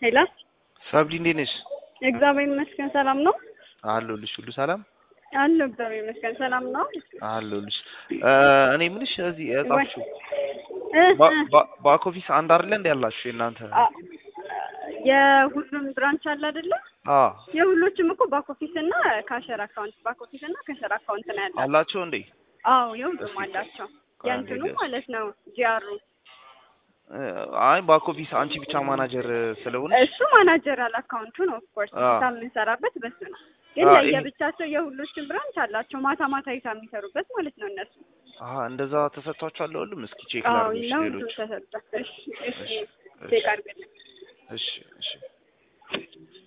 ሄሎ ሰብሊ እንዴት ነሽ? እግዚአብሔር ይመስገን ሰላም ነው። አለሁልሽ። ሁሉ ሰላም አለሁ እግዚአብሔር ይመስገን ሰላም ነው። አለሁልሽ። እኔ ምንሽ እዚህ እጣፍሽው ባክ ኦፊስ አንድ አይደለ እንዴ ያላችሁ እናንተ? የሁሉም ብራንች አለ አይደለ? አዎ የሁሎችም እኮ ባክ ኦፊስ እና ካሸር አካውንት ባክ ኦፊስ እና ካሸር አካውንት ነው ያለው። አላችሁ እንዴ? አዎ የሁሉም አላቸው። ያንተኑ ማለት ነው ጂአሩ። አይ ባክ ኦፊስ አንቺ ብቻ ማናጀር ስለሆነ እሱ ማናጀራል አካውንቱ ነው ኦፍ ኮርስ የምንሰራበት በሱ ነው። ግን ለየብቻቸው የሁሎችም ብራንች አላቸው ማታ ማታ የሚሰሩበት ማለት ነው እነሱ። እንደዛ ተሰጥቷቸዋል ሁሉም። እስኪ ቼክ ላድርግሽ ሌሎች። እሺ ቼክ አድርገን። እሺ